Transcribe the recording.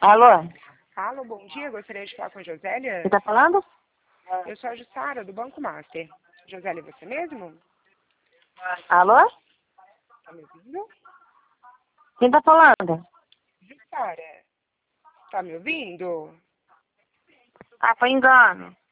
Alô? Alô, bom dia. Gostaria de falar com a Josélia. Você tá falando? Eu sou a Jussara, do Banco Master. Josélia, é você mesmo? Alô? Tá me ouvindo? Quem tá falando? Jussara, tá me ouvindo? Ah, foi engano.